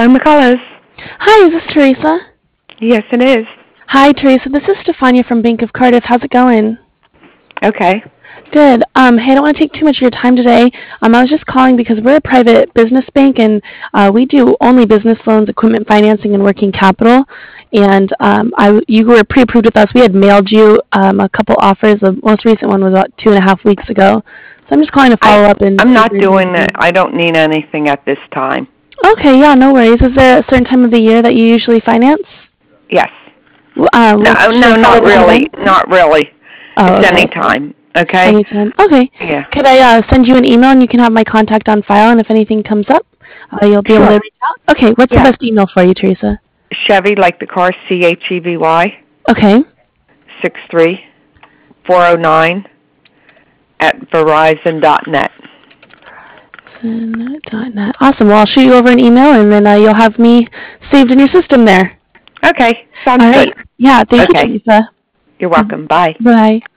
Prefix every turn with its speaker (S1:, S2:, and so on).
S1: McCullough.
S2: Hi, is this Teresa?
S1: Yes, it is.
S2: Hi, Teresa. This is Stefania from Bank of Cardiff. How's it going?
S1: Okay.
S2: Good. Hey, I don't want to take too much of your time today. I was just calling because we're a private business bank, and we do only business loans, equipment financing, and working capital. And you were pre-approved with us. We had mailed you a couple offers. The most recent one was about 2.5 weeks ago. So I'm just calling to follow up. And
S1: I'm not doing that. I don't need anything at this time.
S2: Okay, yeah, no worries. Is there a certain time of the year that you usually finance?
S1: Yes.
S2: No,
S1: not really. Not really.
S2: Oh,
S1: it's
S2: okay.
S1: any time. Okay.
S2: Anytime. Okay.
S1: Yeah.
S2: Could I send you an email and you can have my contact on file, and if anything comes up, you'll be able to reach out? Okay. What's the best email for you, Teresa?
S1: Chevy, like the car, CHEVY.
S2: Okay.
S1: 63409 at Verizon.net.
S2: Verizon.net. Awesome. Well, I'll shoot you over an email, and then you'll have me saved in your system there.
S1: Okay. Sounds
S2: All right.
S1: good.
S2: Yeah. Thank you, Teresa.
S1: You're welcome. Bye.
S2: Bye.